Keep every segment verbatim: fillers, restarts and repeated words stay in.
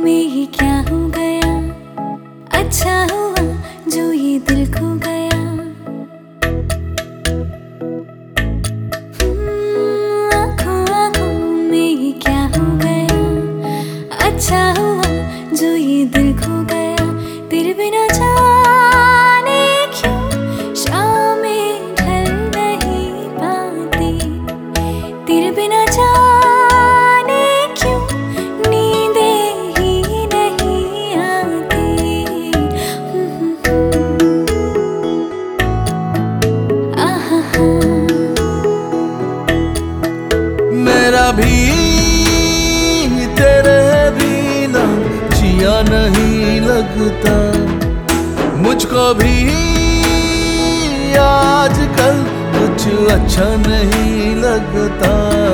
में ही क्या हो गया, अच्छा हुआ जो ये दिल खो गया। हम्म, आँखों आँखों में ही क्या हो गया, अच्छा हुआ जो ये दिल खो गया। तेरे बिना जाने क्यों शामें ढल नहीं पाती, तेरे बिना जाने क्यों नींदें ही नहीं आती। आहा हा। मेरा भी तेरे बिना जिया नहीं लगता, मुझको भी आजकल कुछ अच्छा नहीं लगता।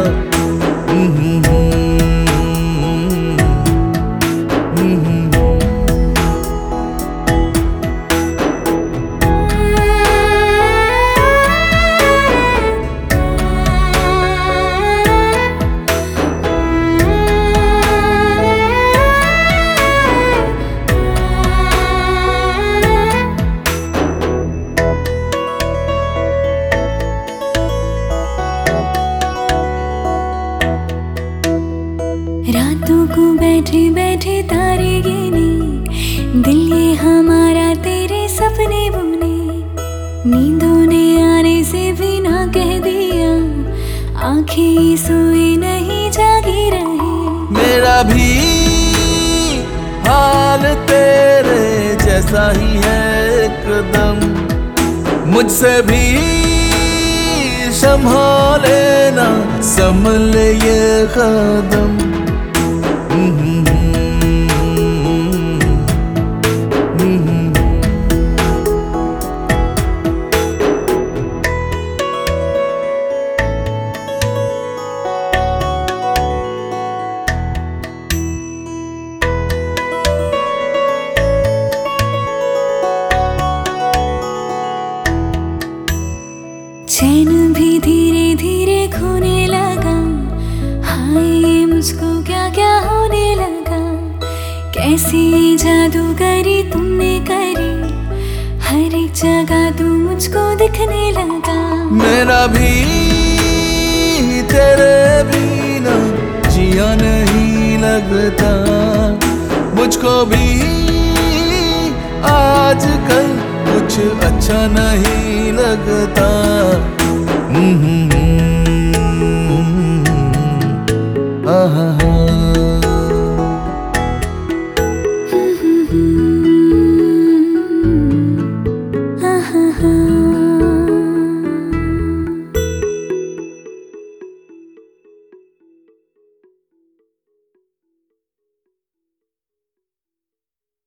रातों को बैठे बैठे तारे गिने, दिल ये हमारा तेरे सपने बुने। नींदों ने आने से भी ना कह दिया, आंखें सोए नहीं जागी रहे। मेरा भी हाल तेरे जैसा ही है एकदम, मुझसे भी संभाले ना संभल ये कदम। चैन भी धीरे धीरे खोने लगा, हाय मुझको क्या क्या होने लगा। कैसी जादूगरी तुमने करी, हर एक जगह तू मुझको दिखने लगा। मेरा भी तेरे बिना जिया नहीं लगता, मुझको भी आजकल कुछ अच्छा नहीं लगता। आहा।